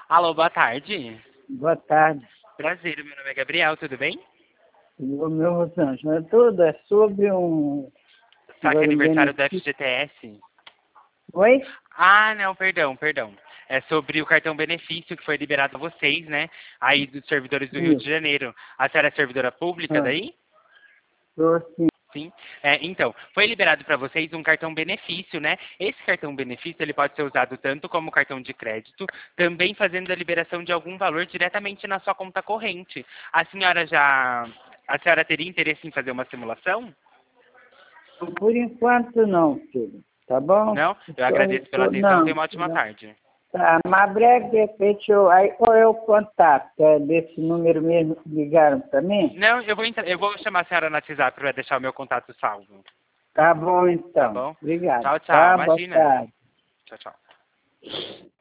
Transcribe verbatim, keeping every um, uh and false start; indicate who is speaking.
Speaker 1: Alô, boa tarde.
Speaker 2: Boa tarde.
Speaker 1: Prazer, meu nome é Gabriel, tudo bem?
Speaker 2: O meu Rosângela, é tudo é sobre um...
Speaker 1: Só que é
Speaker 2: agora um
Speaker 1: aniversário do
Speaker 2: benefício.
Speaker 1: F G T S.
Speaker 2: Oi?
Speaker 1: Ah, não, perdão, perdão. É sobre o cartão benefício que foi liberado a vocês, né? Aí dos servidores do Rio de
Speaker 2: Isso.
Speaker 1: Janeiro. A senhora é servidora pública
Speaker 2: Ah,
Speaker 1: daí?
Speaker 2: tô sim.
Speaker 1: Sim. É, então, foi liberado para vocês um cartão benefício, né? Esse cartão benefício ele pode ser usado tanto como cartão de crédito, também fazendo a liberação de algum valor diretamente na sua conta corrente. A senhora já, a senhora teria interesse em fazer uma simulação?
Speaker 2: Por enquanto não, filho. Tá bom?
Speaker 1: Não? Eu
Speaker 2: Tô,
Speaker 1: agradeço pela
Speaker 2: tô,
Speaker 1: atenção. Tenha
Speaker 2: não,
Speaker 1: uma ótima
Speaker 2: não.
Speaker 1: tarde.
Speaker 2: Tá, mas breve, de repente, eu, aí qual é o contato? É desse número mesmo que ligaram para mim?
Speaker 1: Não, eu vou, entrar, eu vou chamar a senhora no WhatsApp para deixar o meu contato salvo.
Speaker 2: Tá bom,
Speaker 1: Tá
Speaker 2: então.
Speaker 1: bom?
Speaker 2: Obrigado.
Speaker 1: Tchau, tchau.
Speaker 2: Tá, boa
Speaker 1: Imagina.
Speaker 2: tarde.
Speaker 1: Tchau, tchau.